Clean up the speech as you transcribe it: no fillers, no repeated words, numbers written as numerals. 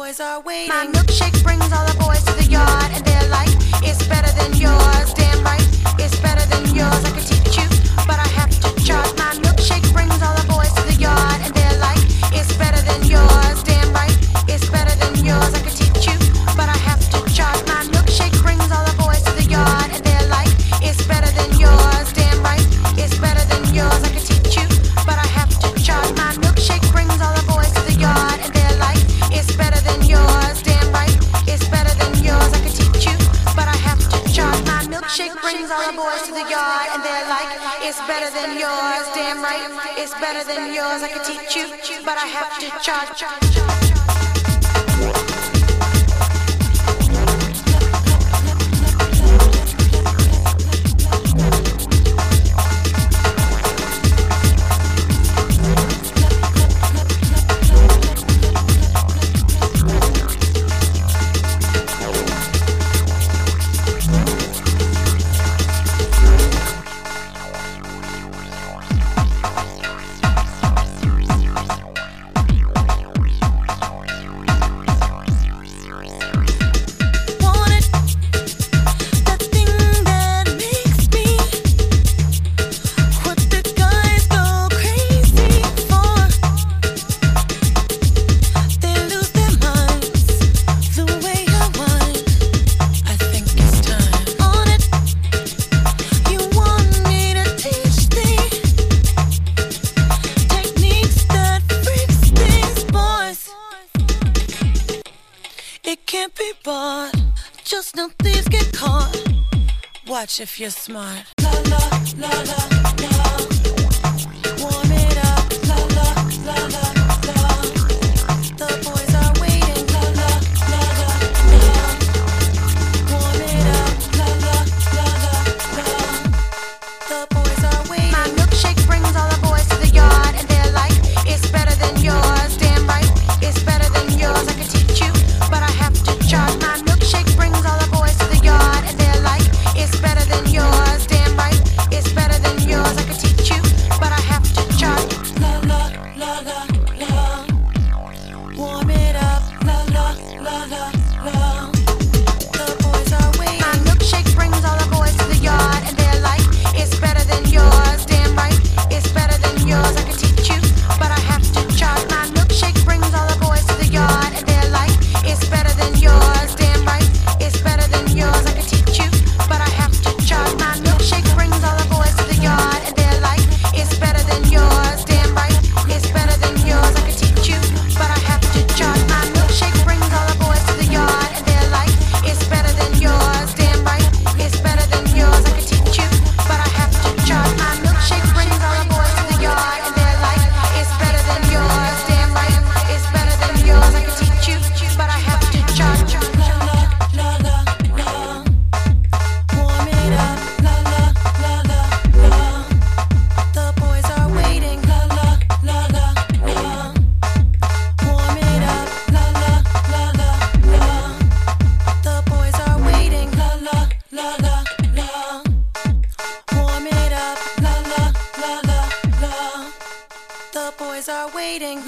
boys are waiting. My milkshake brings all the boys to the yard, and they're like, it's better than yours. Damn right, it's better than yours. I could teach you, but I have to charge. My milkshake brings all the boys to the yard, and they're like, it's better than yours. Damn right, it's better than yours. I could teach you, but I have to charge. My milkshake brings all the boys to the yard, and they're like, it's better than yours. Damn right, it's better than yours. I could teach you, but I have to charge. My milkshake brings all the boys to the yard, and they're like, it's better than yours. Damn right, it's better than yours. I could teach you, but I have to charge. My milkshake brings all the boys to the yard, and they're like, it's better than yours. Damn right, it's better than yours. I could teach you, but I have to charge. Watch if you're smart. La la la la la. Warm it up. La la la la la. The boys are waiting. La la la la la. Warm it up. La la la la la. The boys are waiting. My milkshake brings all the boys to the yard, and they're like, it's better than yours. Damn right, it's better than yours. I could teach you, but I have to charge. My milkshake brings all the boys to the yard, and they're like, it's better than yours. Damn right, it's better than yours. I could teach you, but I have to charge. La la la la la. Warm it up. La la la la la. The boys are waiting. My milkshake brings all the boys to the yard, and they're like, it's better than yours. Damn right, it's better than yours. I could teach you, but I have to charge. My milkshake brings all the boys to the yard, and they're like, it's better than yours. Damn right, it's better than yours. I could teach you, but I have to charge. My milkshake brings all the boys to the yard, and they're like, it's better than yours. Damn right, it's better than yours. I could teach you, but I have to charge. My milkshake brings all the boys to the yard, and they're like, it's better than yours. Damn right, it's better than yours. I could teach you, but I have to charge. My milkshake brings all the boys to the yard, and they're like, it's better than yours. Damn right, it's better than yours. I could teach you, but I have to charge. La la la la la. Warm it up. La la la la la. The boys are waiting. La la la la la. Warm it up. La la la la la. The boys are waiting. La la la la la. Warm it up. La la la la la. The boys are waiting.